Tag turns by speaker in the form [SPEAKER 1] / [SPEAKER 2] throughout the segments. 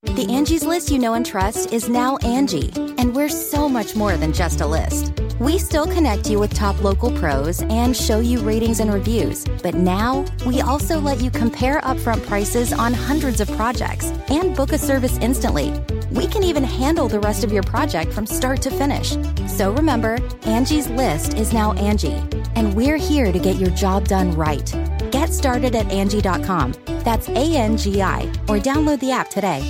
[SPEAKER 1] The Angie's List you know and trust is now Angie, and we're so much more than just a list. We still connect you with top local pros and show you ratings and reviews, but now we also let you compare upfront prices on hundreds of projects and book a service instantly. We can even handle the rest of your project from start to finish. So remember, Angie's List is now Angie, and we're here to get your job done right. Get started at Angie.com. That's ANGI, or download the app today.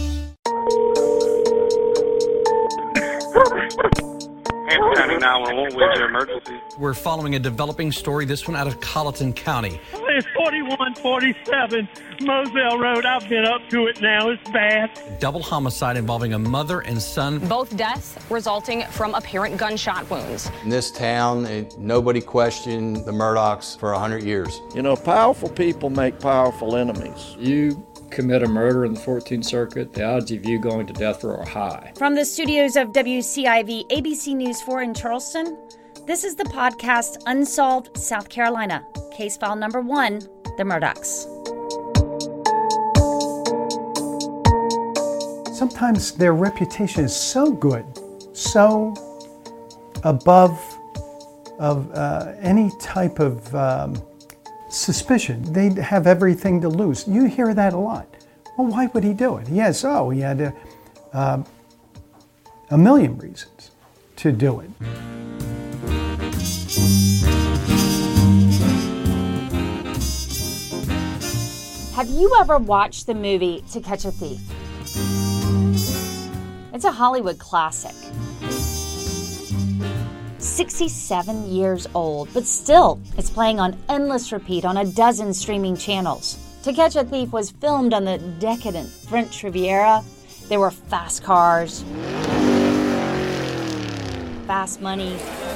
[SPEAKER 2] Hampton County 911, where's your emergency?
[SPEAKER 3] We're following a developing story, this one out of Colleton County.
[SPEAKER 4] It's 4147 Moselle Road. I've been up to it now. It's bad.
[SPEAKER 3] Double homicide involving a mother and son.
[SPEAKER 5] Both deaths resulting from apparent gunshot wounds.
[SPEAKER 6] In this town, nobody questioned the Murdaughs for 100 years.
[SPEAKER 7] You know, powerful people make powerful enemies.
[SPEAKER 8] You commit a murder in the 14th Circuit, the odds of you going to death row are high.
[SPEAKER 9] From the studios of WCIV ABC News 4 in Charleston, this is the podcast Unsolved South Carolina. Case file number 1, the Murdaughs.
[SPEAKER 10] Sometimes their reputation is so good, so above of any type of suspicion. They have everything to lose. You hear that a lot. Well, why would he do it? He had a million reasons to do it.
[SPEAKER 9] Have you ever watched the movie To Catch a Thief? It's a Hollywood classic. 67 years old, but still, it's playing on endless repeat on a dozen streaming channels. To Catch a Thief was filmed on the decadent French Riviera. There were fast cars, fast money,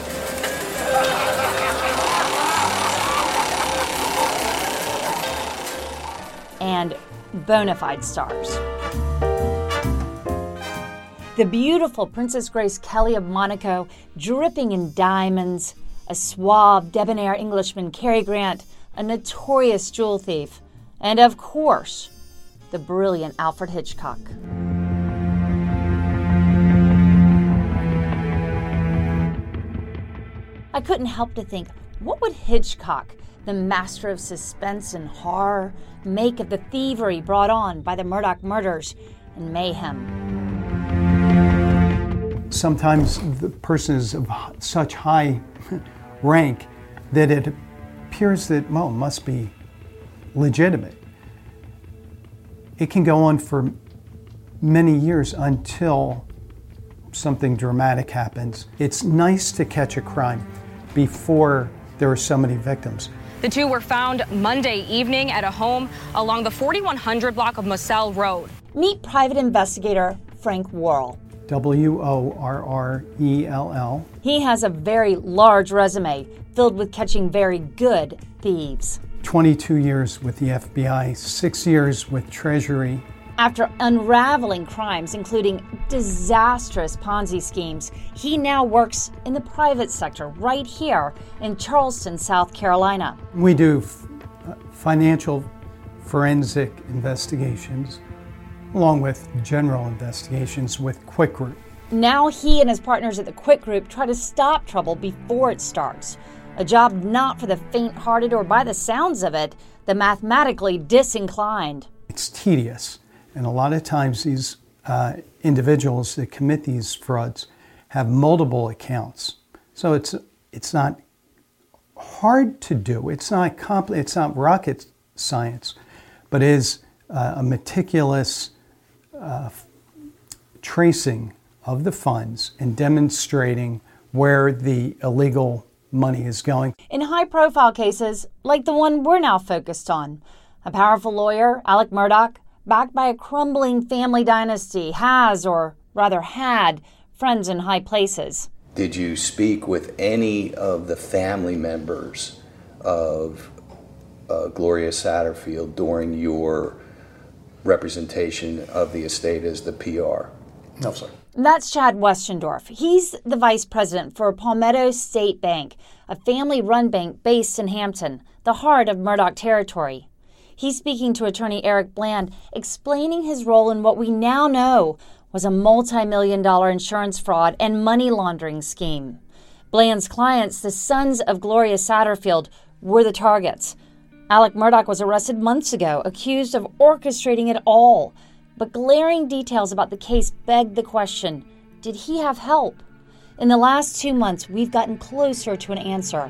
[SPEAKER 9] and bona fide stars. The beautiful Princess Grace Kelly of Monaco, dripping in diamonds, a suave, debonair Englishman, Cary Grant, a notorious jewel thief, and of course, the brilliant Alfred Hitchcock. I couldn't help to think, what would Hitchcock, the master of suspense and horror, make of the thievery brought on by the Murdaugh murders and mayhem?
[SPEAKER 10] Sometimes the person is of such high rank that it appears that, well, it must be legitimate. It can go on for many years until something dramatic happens. It's nice to catch a crime before there are so many victims.
[SPEAKER 5] The two were found Monday evening at a home along the 4100 block of Moselle Road.
[SPEAKER 9] Meet private investigator Frank Worrell.
[SPEAKER 10] Worrell.
[SPEAKER 9] He has a very large resume filled with catching very good thieves.
[SPEAKER 10] 22 years with the FBI, 6 years with Treasury.
[SPEAKER 9] After unraveling crimes, including disastrous Ponzi schemes, he now works in the private sector right here in Charleston, South Carolina.
[SPEAKER 10] We do financial forensic investigations, along with general investigations with Quick Group.
[SPEAKER 9] Now he and his partners at the Quick Group try to stop trouble before it starts. A job not for the faint-hearted or, by the sounds of it, the mathematically disinclined.
[SPEAKER 10] It's tedious, and a lot of times these individuals that commit these frauds have multiple accounts. So it's not hard to do. It's not rocket science, but it is a meticulous tracing of the funds and demonstrating where the illegal money is going.
[SPEAKER 9] In high-profile cases, like the one we're now focused on, a powerful lawyer, Alec Murdaugh, backed by a crumbling family dynasty, has, or rather had, friends in high places.
[SPEAKER 6] Did you speak with any of the family members of Gloria Satterfield during your representation of the estate as the PR?
[SPEAKER 10] No, sir.
[SPEAKER 9] That's Chad Westendorf. He's the vice president for Palmetto State Bank, a family-run bank based in Hampton, the heart of Murdaugh territory. He's speaking to attorney Eric Bland, explaining his role in what we now know was a multi-million-dollar insurance fraud and money laundering scheme. Bland's clients, the sons of Gloria Satterfield, were the targets. Alec Murdaugh was arrested months ago, accused of orchestrating it all. But glaring details about the case begged the question, did he have help? In the last 2 months, we've gotten closer to an answer.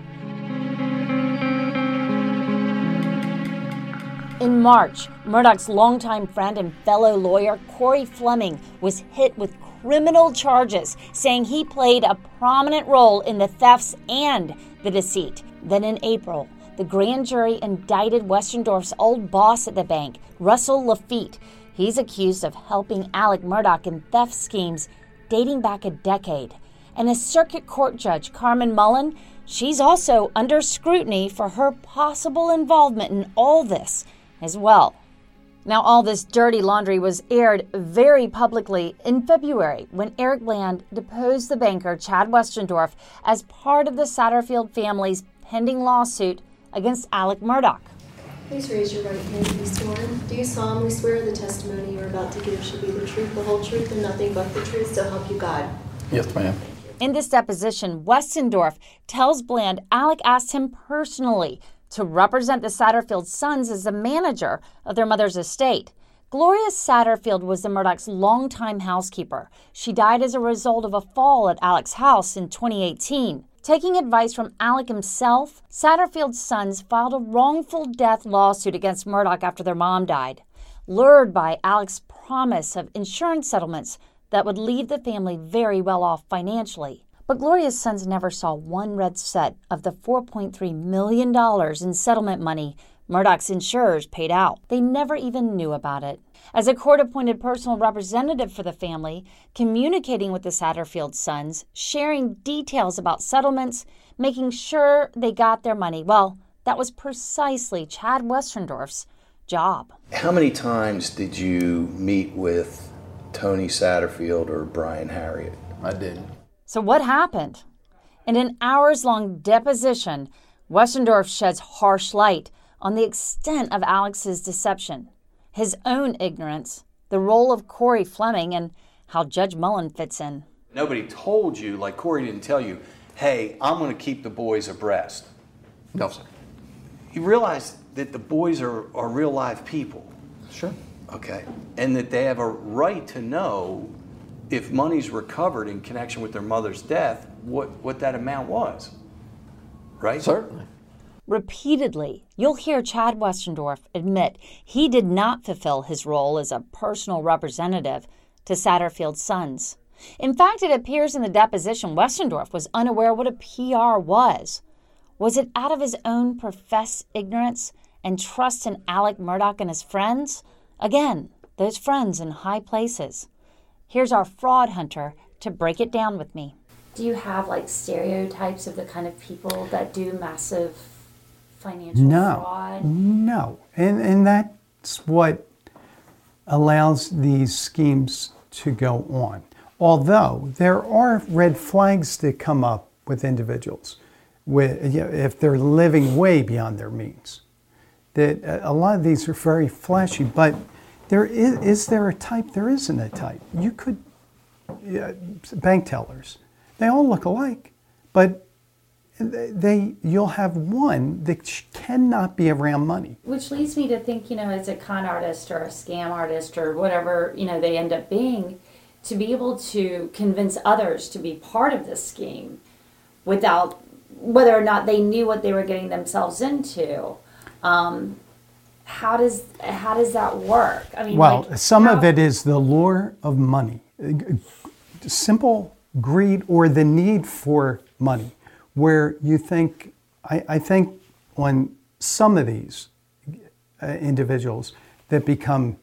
[SPEAKER 9] In March, Murdaugh's longtime friend and fellow lawyer, Corey Fleming, was hit with criminal charges, saying he played a prominent role in the thefts and the deceit. Then in April, the grand jury indicted Westendorf's old boss at the bank, Russell Lafitte. He's accused of helping Alec Murdaugh in theft schemes dating back a decade. And a circuit court judge, Carmen Mullen, she's also under scrutiny for her possible involvement in all this as well. Now, all this dirty laundry was aired very publicly in February when Eric Bland deposed the banker, Chad Westendorf, as part of the Satterfield family's pending lawsuit against Alec Murdaugh.
[SPEAKER 11] Please raise your right hand to be sworn. Do you solemnly swear the testimony you are about to give should be the truth, the whole truth, and nothing but the truth, so help you God?
[SPEAKER 7] Yes, ma'am.
[SPEAKER 9] In this deposition, Westendorf tells Bland Alec asked him personally to represent the Satterfield sons as the manager of their mother's estate. Gloria Satterfield was the Murdaugh's longtime housekeeper. She died as a result of a fall at Alec's house in 2018. Taking advice from Alec himself, Satterfield's sons filed a wrongful death lawsuit against Murdaugh after their mom died, lured by Alec's promise of insurance settlements that would leave the family very well off financially. But Gloria's sons never saw one red cent of the $4.3 million in settlement money Murdaugh's insurers paid out. They never even knew about it. As a court-appointed personal representative for the family, communicating with the Satterfield sons, sharing details about settlements, making sure they got their money, well, that was precisely Chad Westendorf's job.
[SPEAKER 6] How many times did you meet with Tony Satterfield or Brian Harriet?
[SPEAKER 7] I didn't.
[SPEAKER 9] So what happened? In an hours-long deposition, Westendorf sheds harsh light on the extent of Alex's deception, his own ignorance, the role of Corey Fleming, and how Judge Mullen fits in.
[SPEAKER 6] Nobody told you, like Corey didn't tell you, hey, I'm going to keep the boys abreast.
[SPEAKER 7] No, sir.
[SPEAKER 6] You realize that the boys are real live people.
[SPEAKER 7] Sure.
[SPEAKER 6] Okay. And that they have a right to know if money's recovered in connection with their mother's death, what that amount was. Right?
[SPEAKER 7] Certainly.
[SPEAKER 9] Repeatedly, you'll hear Chad Westendorf admit he did not fulfill his role as a personal representative to Satterfield's sons. In fact, it appears in the deposition Westendorf was unaware what a PR was. Was it out of his own professed ignorance and trust in Alec Murdaugh and his friends? Again, those friends in high places. Here's our fraud hunter to break it down with me.
[SPEAKER 12] Do you have like stereotypes of the kind of people that do massive financial fraud?
[SPEAKER 10] No. And that's what allows these schemes to go on. Although there are red flags that come up with individuals if they're living way beyond their means. That a lot of these are very flashy, but is there a type? There isn't a type. You could, bank tellers, they all look alike, but you'll have one that cannot be around money.
[SPEAKER 12] Which leads me to think, as a con artist or a scam artist or whatever, they end up being, to be able to convince others to be part of this scheme without, whether or not they knew what they were getting themselves into. How does that work? I mean,
[SPEAKER 10] some of it is the lure of money, simple greed or the need for money, where you think, I think on some of these individuals that become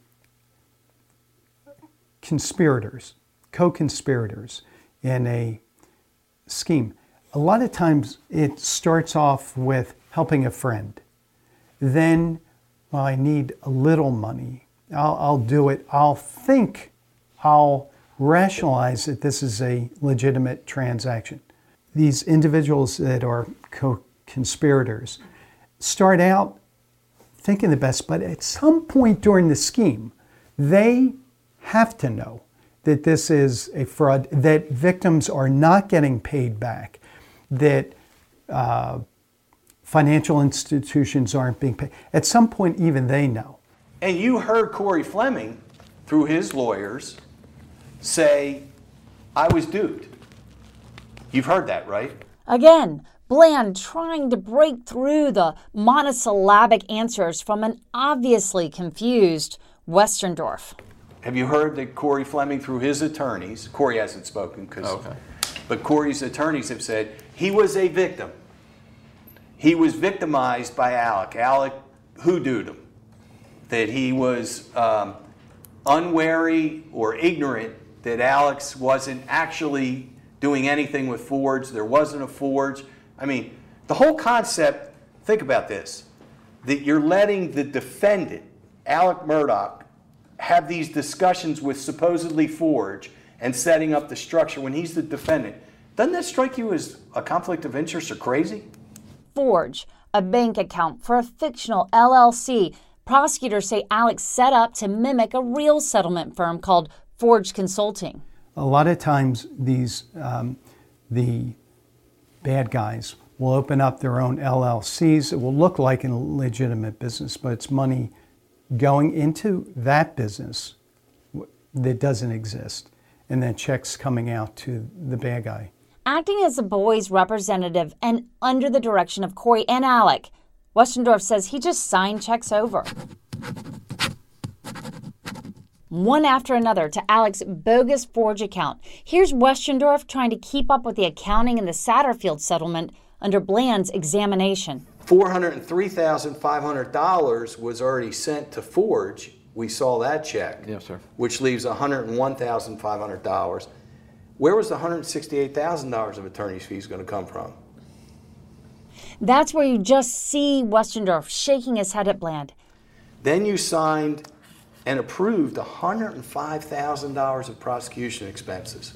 [SPEAKER 10] conspirators, co-conspirators in a scheme, a lot of times it starts off with helping a friend. Then, well, I need a little money. I'll do it. I'll rationalize that this is a legitimate transaction. These individuals that are co-conspirators start out thinking the best, but at some point during the scheme, they have to know that this is a fraud, that victims are not getting paid back, that financial institutions aren't being paid. At some point, even they know.
[SPEAKER 6] And you heard Corey Fleming, through his lawyers, say, I was duped. You've heard that, right?
[SPEAKER 9] Again, Bland trying to break through the monosyllabic answers from an obviously confused Westendorf.
[SPEAKER 6] Have you heard that Corey Fleming, through his attorneys, Corey hasn't spoken, but Corey's attorneys have said he was a victim. He was victimized by Alec. Alec hoodooed him. That he was unwary or ignorant that Alex wasn't actually doing anything with Forge. There wasn't a Forge. I mean, the whole concept, think about this, that you're letting the defendant, Alec Murdaugh, have these discussions with supposedly Forge and setting up the structure when he's the defendant. Doesn't that strike you as a conflict of interest or crazy?
[SPEAKER 9] Forge, a bank account for a fictional LLC prosecutors say Alex set up to mimic a real settlement firm called Forge Consulting.
[SPEAKER 10] A lot of times these the bad guys will open up their own LLCs. It will look like a legitimate business, but it's money going into that business that doesn't exist, and then checks coming out to the bad guy.
[SPEAKER 9] Acting as the boys' representative and under the direction of Corey and Alec, Westendorf says he just signed checks over, one after another, to Alec's bogus Forge account. Here's Westendorf trying to keep up with the accounting in the Satterfield settlement under Bland's examination.
[SPEAKER 6] $403,500 was already sent to Forge. We saw that check.
[SPEAKER 7] Yes, sir.
[SPEAKER 6] Which leaves $101,500. Where was the $168,000 of attorney's fees going to come from?
[SPEAKER 9] That's where you just see Westendorf shaking his head at Bland.
[SPEAKER 6] Then you signed and approved $105,000 of prosecution expenses.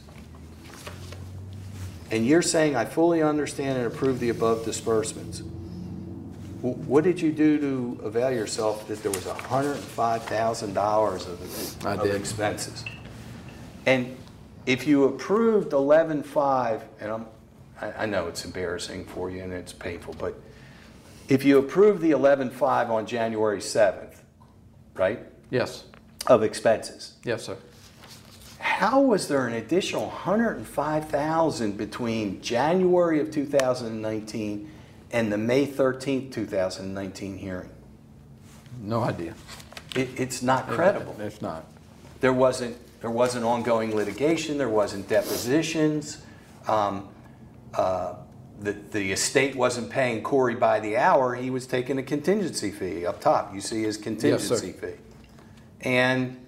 [SPEAKER 6] And you're saying, I fully understand and approve the above disbursements. What did you do to avail yourself that there was $105,000 of expenses? And if you approved 11.5, and I know it's embarrassing for you and it's painful, but if you approved the 11.5 on January 7th, right?
[SPEAKER 7] Yes.
[SPEAKER 6] Of expenses.
[SPEAKER 7] Yes, sir.
[SPEAKER 6] How was there an additional $105,000 between January of 2019 and the May 13th, 2019 hearing?
[SPEAKER 7] No idea.
[SPEAKER 6] It's not credible.
[SPEAKER 7] It's not.
[SPEAKER 6] There wasn't ongoing litigation. There wasn't depositions. The estate wasn't paying Corey by the hour. He was taking a contingency fee up top. You see his contingency fee. And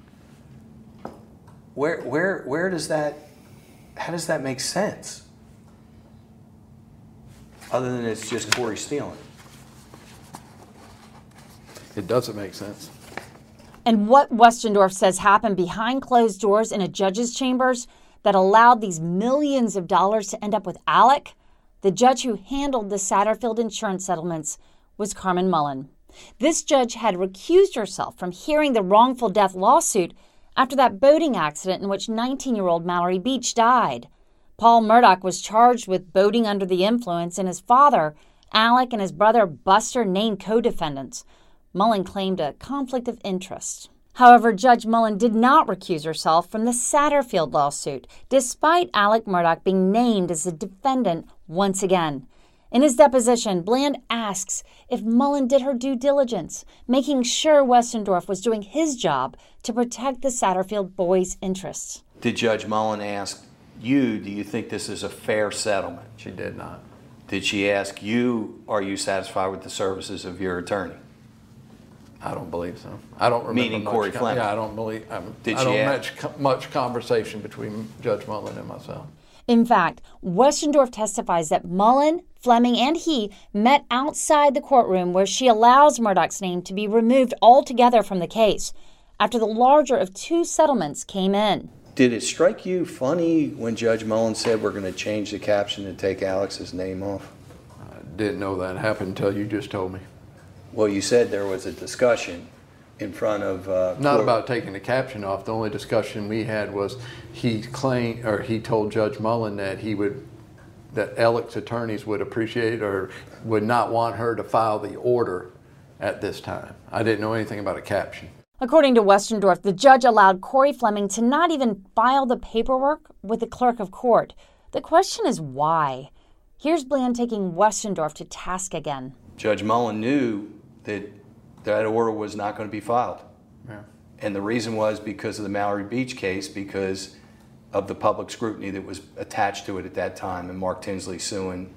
[SPEAKER 6] where does that, how does that make sense? Other than it's just Corey stealing.
[SPEAKER 7] It doesn't make sense.
[SPEAKER 9] And what Westendorf says happened behind closed doors in a judge's chambers that allowed these millions of dollars to end up with Alec, the judge who handled the Satterfield insurance settlements, was Carmen Mullen. This judge had recused herself from hearing the wrongful death lawsuit after that boating accident in which 19-year-old Mallory Beach died. Paul Murdaugh was charged with boating under the influence, and his father, Alec, and his brother Buster named co-defendants. Mullen claimed a conflict of interest. However, Judge Mullen did not recuse herself from the Satterfield lawsuit, despite Alec Murdaugh being named as a defendant once again. In his deposition, Bland asks if Mullen did her due diligence, making sure Westendorf was doing his job to protect the Satterfield boys' interests.
[SPEAKER 6] Did Judge Mullen ask you, do you think this is a fair settlement?
[SPEAKER 7] She did not.
[SPEAKER 6] Did she ask you, are you satisfied with the services of your attorney?
[SPEAKER 7] I don't believe so. I don't remember.
[SPEAKER 6] Meaning Corey Fleming?
[SPEAKER 7] Yeah, I don't believe. I don't much conversation between Judge Mullen and myself.
[SPEAKER 9] In fact, Westendorf testifies that Mullen, Fleming, and he met outside the courtroom where she allows Murdaugh's name to be removed altogether from the case after the larger of two settlements came in.
[SPEAKER 6] Did it strike you funny when Judge Mullen said we're going to change the caption and take Alex's name off?
[SPEAKER 7] I didn't know that happened until you just told me.
[SPEAKER 6] Well, you said there was a discussion in front of...
[SPEAKER 7] Not about taking the caption off. The only discussion we had was he told Judge Mullen that that Alec's attorneys would appreciate or would not want her to file the order at this time. I didn't know anything about a caption.
[SPEAKER 9] According to Westendorf, the judge allowed Corey Fleming to not even file the paperwork with the clerk of court. The question is why? Here's Bland taking Westendorf to task again.
[SPEAKER 6] Judge Mullen knew that that order was not going to be filed.
[SPEAKER 7] Yeah.
[SPEAKER 6] And the reason was because of the Mallory Beach case, because of the public scrutiny that was attached to it at that time, and Mark Tinsley suing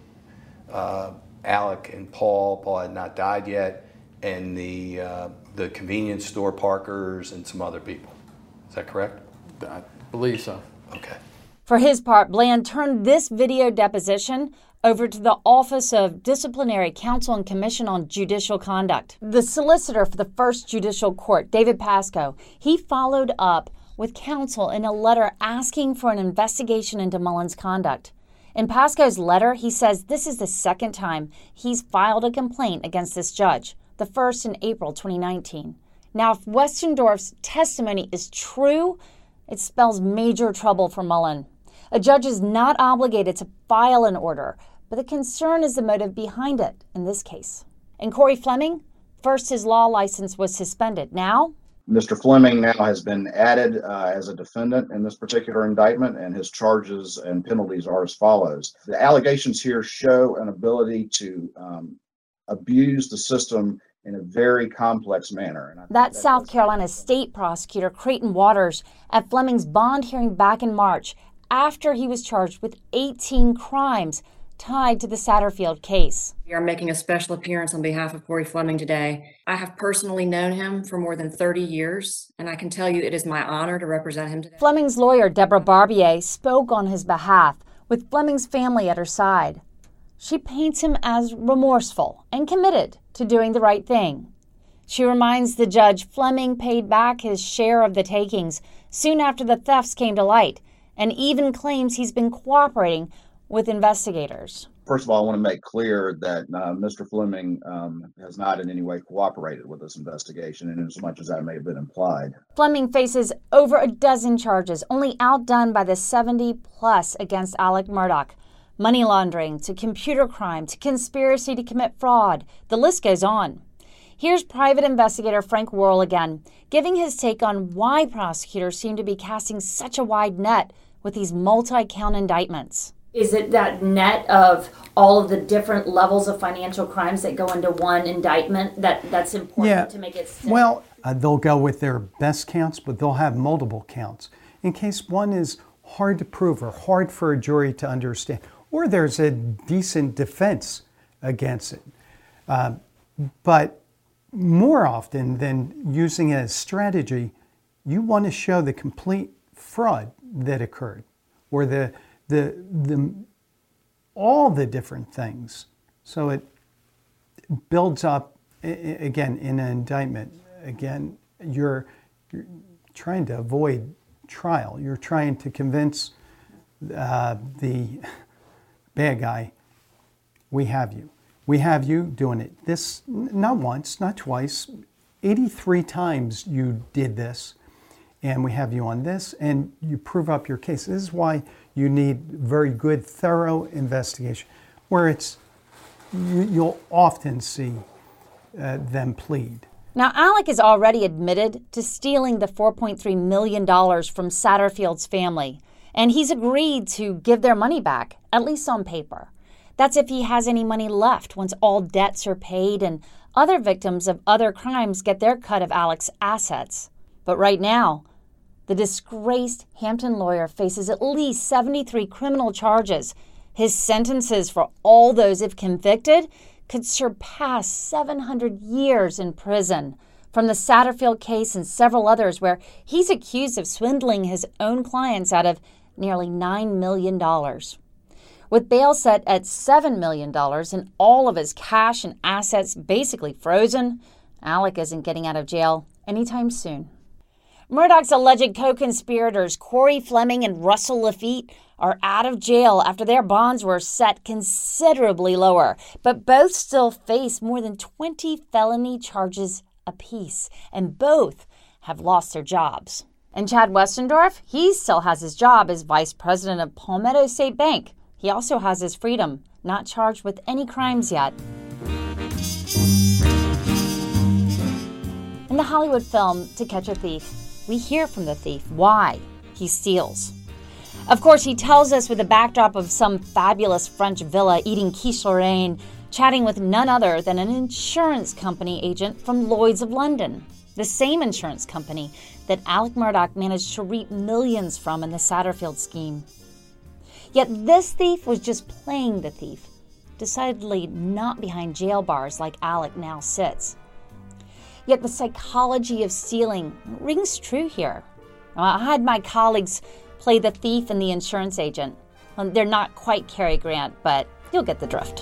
[SPEAKER 6] Alec and Paul. Paul had not died yet, and the convenience store parkers and some other people. Is that correct?
[SPEAKER 7] I believe so.
[SPEAKER 6] Okay.
[SPEAKER 9] For his part, Bland turned this video deposition over to the Office of Disciplinary Counsel and Commission on Judicial Conduct. The solicitor for the First Judicial Court, David Pasco, he followed up with counsel in a letter asking for an investigation into Mullen's conduct. In Pasco's letter, he says this is the second time he's filed a complaint against this judge, the first in April 2019. Now, if Westendorf's testimony is true, it spells major trouble for Mullen. A judge is not obligated to file an order, but the concern is the motive behind it in this case. And Corey Fleming, first his law license was suspended. Now,
[SPEAKER 13] Mr. Fleming now has been added as a defendant in this particular indictment, and his charges and penalties are as follows. The allegations here show an ability to abuse the system in a very complex manner.
[SPEAKER 9] That's South Carolina State Prosecutor Creighton Waters at Fleming's bond hearing back in March after he was charged with 18 crimes tied to the Satterfield case.
[SPEAKER 14] We are making a special appearance on behalf of Corey Fleming today. I have personally known him for more than 30 years, and I can tell you it is my honor to represent him today.
[SPEAKER 9] Fleming's lawyer, Deborah Barbier, spoke on his behalf with Fleming's family at her side. She paints him as remorseful and committed to doing the right thing. She reminds the judge Fleming paid back his share of the takings soon after the thefts came to light, and even claims he's been cooperating with investigators.
[SPEAKER 13] First of all, I want to make clear that Mr. Fleming has not in any way cooperated with this investigation, in as much as that may have been implied.
[SPEAKER 9] Fleming faces over a dozen charges, only outdone by the 70+ against Alec Murdaugh. Money laundering, to computer crime, to conspiracy to commit fraud. The list goes on. Here's private investigator Frank Worrell again, giving his take on why prosecutors seem to be casting such a wide net with these multi-count indictments.
[SPEAKER 12] Is it that net of all of the different levels of financial crimes that go into one indictment that's important to make it stick?
[SPEAKER 10] Well, they'll go with their best counts, but they'll have multiple counts in case one is hard to prove or hard for a jury to understand, or there's a decent defense against it. But more often than using it as strategy, you want to show the complete fraud that occurred, or the all the different things. So it builds up again in an indictment. Again, you're trying to avoid trial. You're trying to convince the bad guy, we have you. We have you doing it. This, not once, not twice, 83 times you did this, and we have you on this, and you prove up your case. This is why you need very good, thorough investigation, where you'll often see them plead.
[SPEAKER 9] Now, Alec has already admitted to stealing the $4.3 million from Satterfield's family, and he's agreed to give their money back, at least on paper. That's if he has any money left once all debts are paid and other victims of other crimes get their cut of Alec's assets. But right now, the disgraced Hampton lawyer faces at least 73 criminal charges. His sentences for all those, if convicted, could surpass 700 years in prison. From the Satterfield case and several others where he's accused of swindling his own clients out of nearly $9 million. With bail set at $7 million and all of his cash and assets basically frozen, Alec isn't getting out of jail anytime soon. Murdoch's alleged co-conspirators, Corey Fleming and Russell Laffitte, are out of jail after their bonds were set considerably lower, but both still face more than 20 felony charges apiece, and both have lost their jobs. And Chad Westendorf, he still has his job as vice president of Palmetto State Bank. He also has his freedom, not charged with any crimes yet. In the Hollywood film To Catch a Thief, we hear from the thief why he steals. Of course, he tells us with a backdrop of some fabulous French villa eating quiche Lorraine, chatting with none other than an insurance company agent from Lloyd's of London, the same insurance company that Alec Murdaugh managed to reap millions from in the Satterfield scheme. Yet this thief was just playing the thief, decidedly not behind jail bars like Alec now sits. Yet the psychology of stealing rings true here. I had my colleagues play the thief and the insurance agent. They're not quite Cary Grant, but you'll get the drift.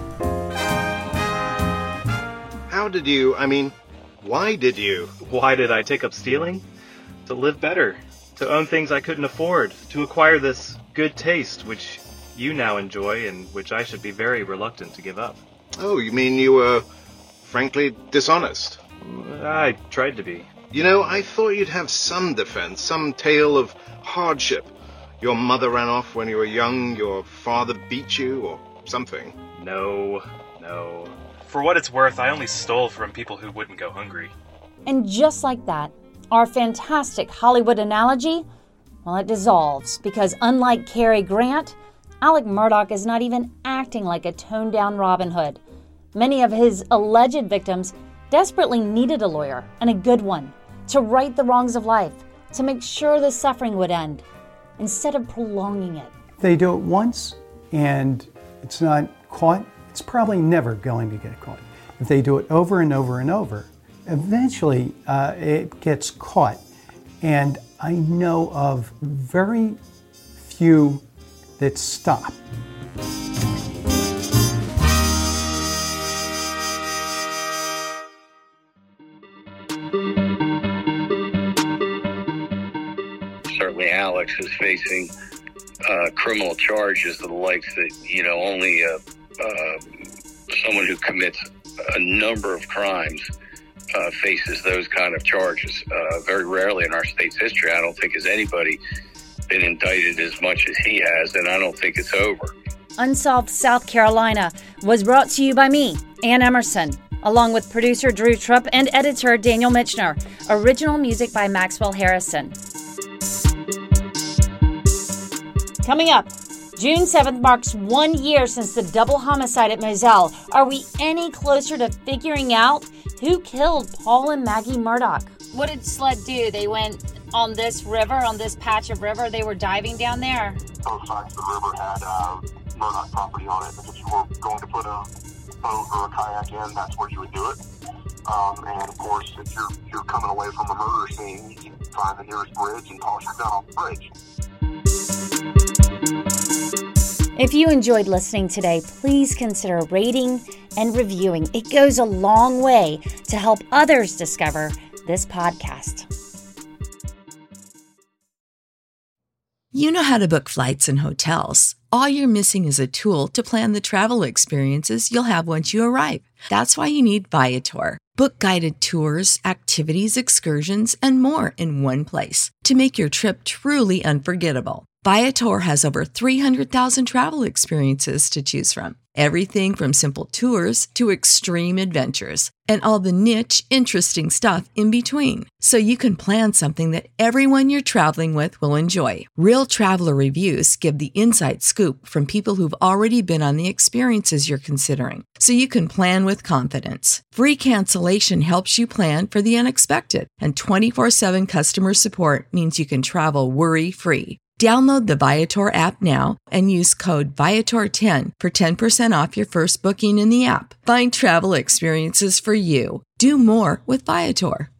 [SPEAKER 15] Why did you? Why did I take up stealing? To live better, to own things I couldn't afford, to acquire this good taste which you now enjoy and which I should be very reluctant to give up.
[SPEAKER 16] Oh, you mean you were, frankly, dishonest?
[SPEAKER 15] I tried to be.
[SPEAKER 16] You know, I thought you'd have some defense, some tale of hardship. Your mother ran off when you were young, your father beat you, or something.
[SPEAKER 15] No. For what it's worth, I only stole from people who wouldn't go hungry.
[SPEAKER 9] And just like that, our fantastic Hollywood analogy, well, it dissolves because unlike Cary Grant, Alec Murdaugh is not even acting like a toned-down Robin Hood. Many of his alleged victims desperately needed a lawyer, and a good one, to right the wrongs of life, to make sure the suffering would end, instead of prolonging it.
[SPEAKER 10] They do it once and it's not caught, it's probably never going to get caught. If they do it over and over and over, eventually it gets caught. And I know of very few that stop.
[SPEAKER 17] Certainly Alex is facing criminal charges of the likes that, only someone who commits a number of crimes faces those kind of charges. Very rarely in our state's history, I don't think has anybody been indicted as much as he has, and I don't think it's over.
[SPEAKER 9] Unsolved South Carolina was brought to you by me, Ann Emerson, along with producer Drew Trupp and editor Daniel Michener. Original music by Maxwell Harrison. Coming up, June 7th marks 1 year since the double homicide at Moselle. Are we any closer to figuring out who killed Paul and Maggie Murdaugh? What did SLED do? They went on this river, on this patch of river. They were diving down there.
[SPEAKER 18] Both sides of the river had Murdaugh property on it. If you were going to put a boat or a kayak in, that's where you would do it. And of course, if you're coming away from a murder scene, you find the nearest bridge and toss your gun off the bridge.
[SPEAKER 9] If you enjoyed listening today, please consider rating and reviewing. It goes a long way to help others discover this podcast.
[SPEAKER 19] You know how to book flights and hotels. All you're missing is a tool to plan the travel experiences you'll have once you arrive. That's why you need Viator. Book guided tours, activities, excursions, and more in one place to make your trip truly unforgettable. Viator has over 300,000 travel experiences to choose from. Everything from simple tours to extreme adventures and all the niche, interesting stuff in between. So you can plan something that everyone you're traveling with will enjoy. Real traveler reviews give the inside scoop from people who've already been on the experiences you're considering. So you can plan with confidence. Free cancellation helps you plan for the unexpected. And 24/7 customer support means you can travel worry-free. Download the Viator app now and use code Viator10 for 10% off your first booking in the app. Find travel experiences for you. Do more with Viator.